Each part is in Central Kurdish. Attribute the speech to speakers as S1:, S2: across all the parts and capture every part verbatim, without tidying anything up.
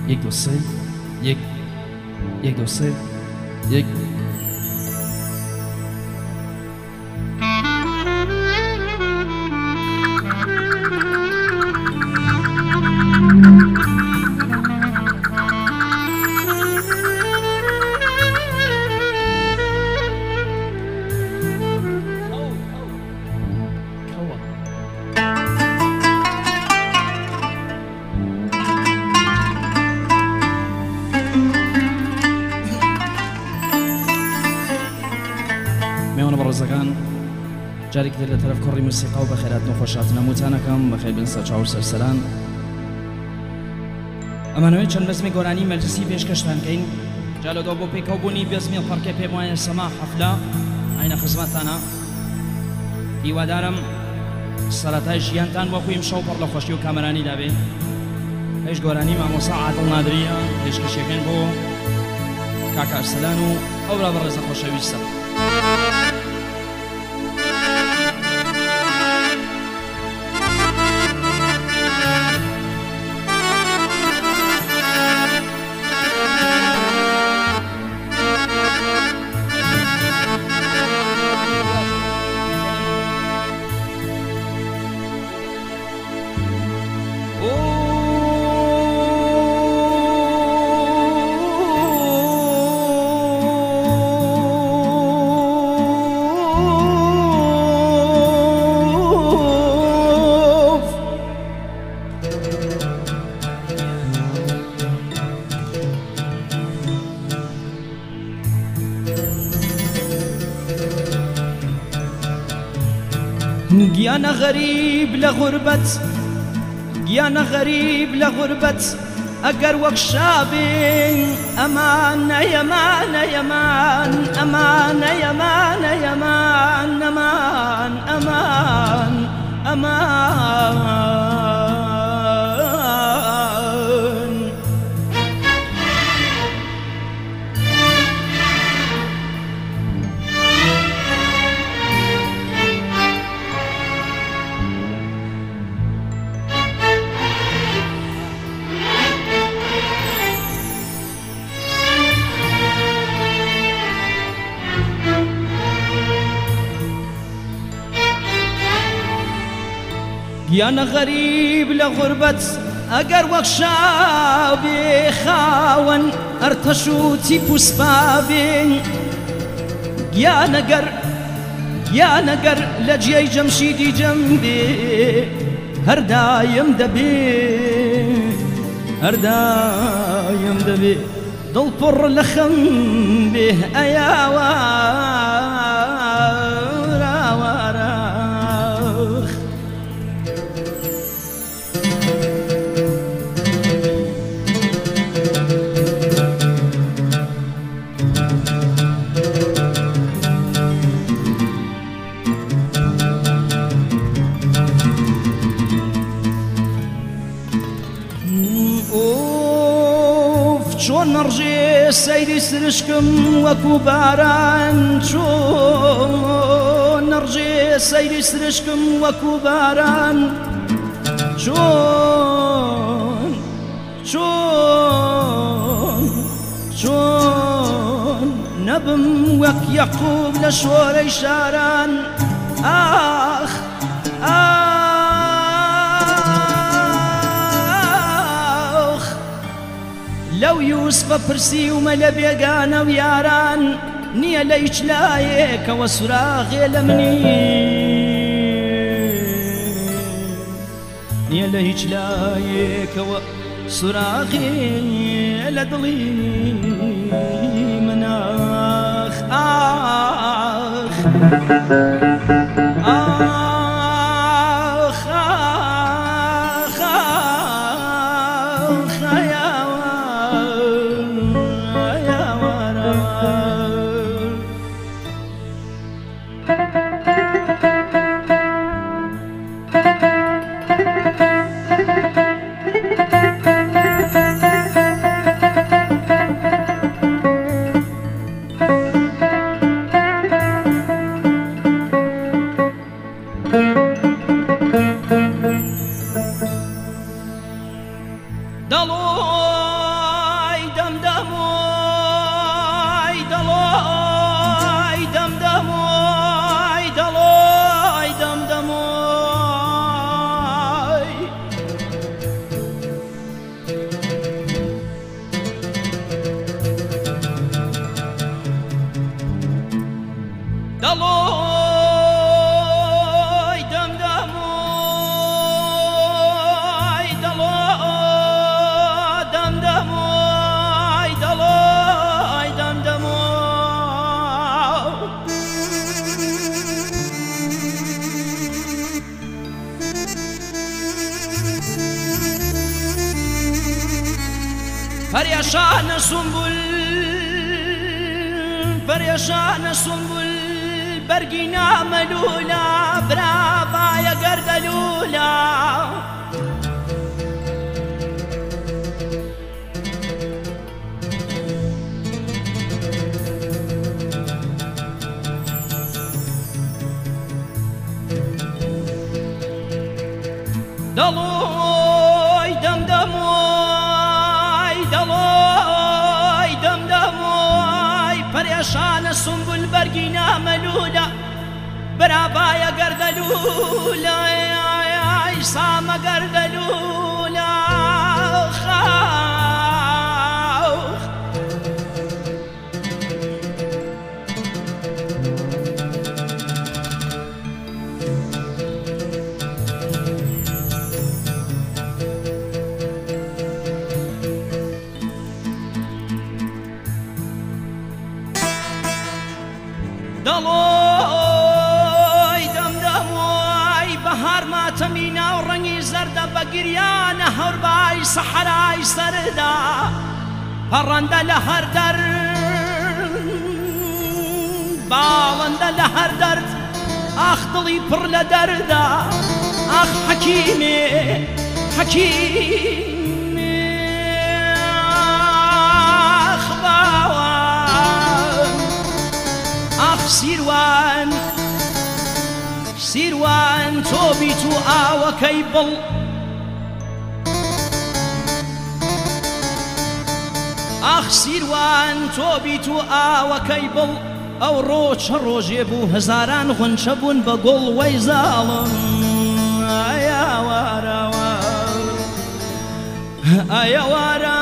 S1: یک دو سه یک یک دو سه یک.
S2: میوانە بەڕێزەکان جارێک دێت لە تەرەف کوڕی موسیقا و بەخێرات نەخۆشاتنە موتانەکەم بەخێر بن سەرچاو و سەرسەران. ئەمانەوەی چەند بەزمی گۆرانی مەجلیسی پێشکەشتانکەین جا لەدۆ بۆ پێکەوبوونی بەزمی پەڕکێ پێم وایە سەما حەفلە ئاینە خزمەتانە. هیوادارم سەرەتای ژیانتان وەکو ئیمشەو پڕ لە خۆشی و کامەرانی دابێ. پێش گۆرانی مامۆستا عادڵ نادریە پێشکەشیەکەین بۆ کاکە ئەرسەلان و ئەورا بەڕێزە خۆشەویستە.
S3: گیانە غەریب لە غوربەت گیانە غەریب لە غوربەت ئەگەر وەک شابێن ئەمانە یەمانە یەمان ئەمانە یەمانە یەمان ئەمان ئەمان ئەمان گیانە غەریب لە غوربەت ئەگەر وەک شابێ خاوەن ئەرتەش و تیپ و سپابێن گیانەگەر گیانەگەر لە جێی جەمشیدی جەم بێ هەردایم دەبێ هەردایم دەبێ دڵ پڕ لە خەم بێ ئەیاوە چۆن نەڕژێ سەیری سرشکم وەکو باران چۆن نەڕژێ سەیری سرشکم وەکو باران چۆن چۆن چۆن نەبم وەک یەعقوب لە شۆرەی شاران ئاخ ئاخ لەو یوسفە پرسیومە لە بێگانە و یاران نییە لە هیچ لایەکەوە سوراغێ لە منی نییە لە هیچ لایەکەوە سوراغێ لە دڵی مناخ ئاخ ئاخ پەریەشانە سومبول پەریەشانە سومبول بەرگی نامەلوولە برابایە گەردەلوولە دڵۆی دەمدەمۆی دڵۆی دەمدەمۆی پەریەشانە سومبول بەرگی نامەلوولە برابایە گەردەلوولە سامە گەردەلوولە خاوخ دڵۆی دەمدەمۆی بەهار ماتەمی ناو ڕەنگی زەردە بە گریانە هەوربای سەحرای سەردا پەڕەندە لە هەر دەر باڵندە لە هەر دەرد ئاخ دڵی پڕ لە دەردا ئاخ حەکیمێ حەکیمێ ئاخ باوە ئاخ سیروان سیروان تۆ بیت و ئاوەکەی بڵ ئاخ سیروان تۆ بیت و ئاوەکەی بڵ ئەو ڕۆچە ڕۆژێ بوو هەزاران غونچە بوون بە گوڵ وەی زاڵم ئایا وارەوە ئایا وارە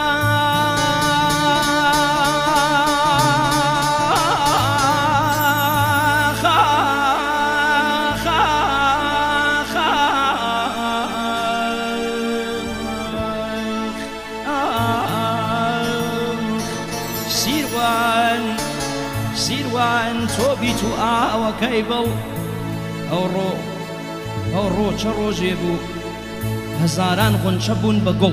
S3: سیروان تۆ بیت و ئاوەکەی بڵ ئەو ڕۆ ئەو ڕۆچە ڕۆژێ بوو هەزاران غونچە بوون بە گوڵ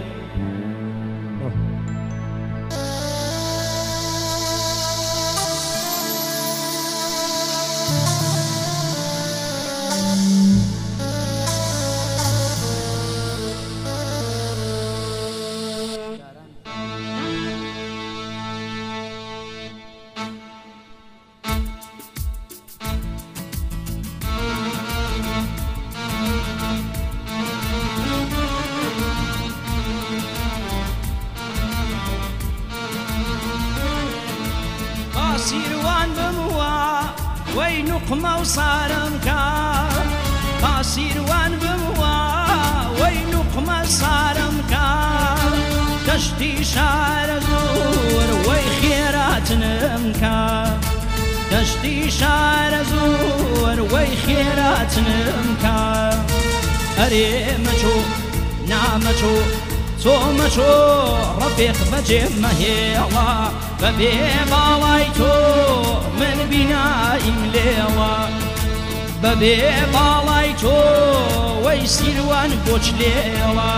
S3: سیروان بموە وەی نوقمە و سارم کە با سیروان بموە وەی نوقمە سارم کە دەشتی شارە زۆر وەی خێراتنم کە دەشتی شارە زۆر وەی خێراتنم کە ئەرێ مەچۆ نامەچۆ تۆ مەچۆ ڕەفێق بەجێم مەهێڵە بەبێ باڵای تۆ من بیناییم لێوە بەبێ باڵای تۆ وەی سیروان بۆچ لێوە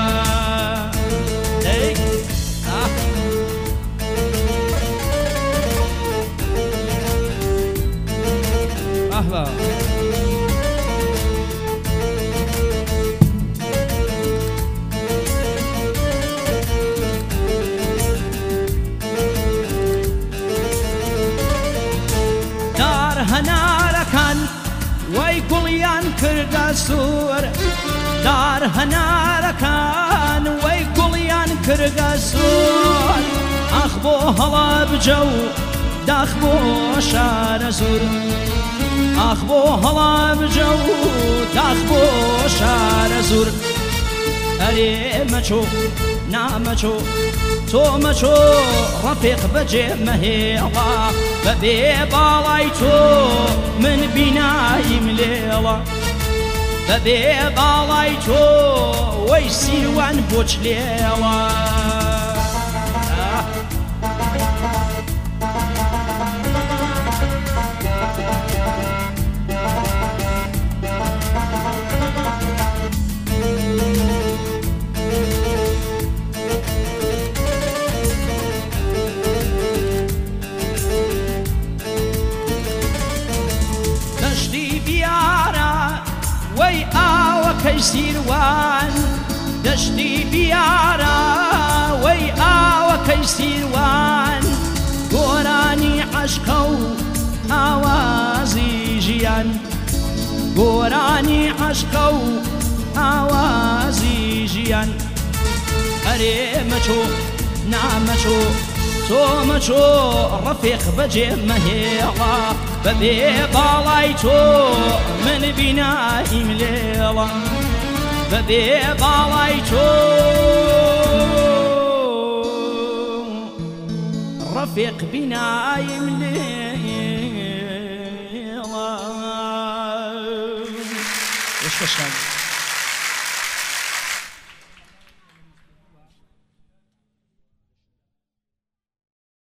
S3: ئەهلا هەنارەکان وەی گوڵیان کردە سوور دار هەنارەکان وەی گوڵیان کردە سوور ئاخ بۆ هەڵا بجە و داخ بۆ شارە زور ئاخ بۆ هەڵا بجە و داخ بۆ شارە زور ئەرێ مەچۆ نامەچۆ تۆ مەچۆ ڕەفێق بەجێ مەهێڵە بەبێ باڵای تۆ من بیناییم لێڵە بەبێ باڵای تۆ وەی سیروان بۆچ لێڵە ئاوەکەی سیروان دەشتی بیارە وەی ئاوەکەی سیروان گۆرانی عەشقە و ئاوازی ژیان گۆرانی عەشقە و ئاوازی ژیان ئەرێ مەچۆ نامەچۆ تۆ مەچۆ ڕەفیق بەجێ مەهێڵە بەبێ باڵای تۆ من بینایم لێڵە بەبێ باڵای تۆ ڕەفیق بینایم لێ